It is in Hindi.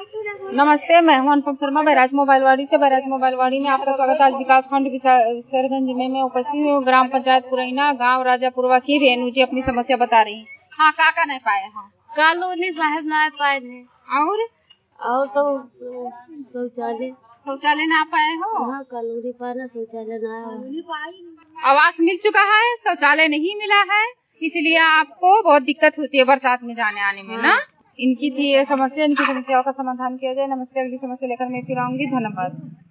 नमस्ते, मैं हूं अनुपम शर्मा बैराज मोबाइलवाड़ी से। बैराज मोबाइलवाड़ी में आपका स्वागत है। आज विकास खंड विसरगंज में मैं उपस्थित हूँ। ग्राम पंचायत पुरैना गांव राजापुरवा की रेणु जी अपनी समस्या बता रही हैं। हाँ, का नहीं पाए हैं? कॉलोनी साहब ना पाए थे। और तो शौचालय ना पाए हो? हाँ, कॉलोनी पाना शौचालय ना। आवास मिल चुका है, शौचालय नहीं मिला है, इसलिए आपको बहुत दिक्कत होती है बरसात में जाने आने में ना। इनकी थी ये समस्या, इनकी समस्याओं का समाधान किया जाए। नमस्ते, अगली समस्या लेकर मैं फिर आऊंगी। धन्यवाद।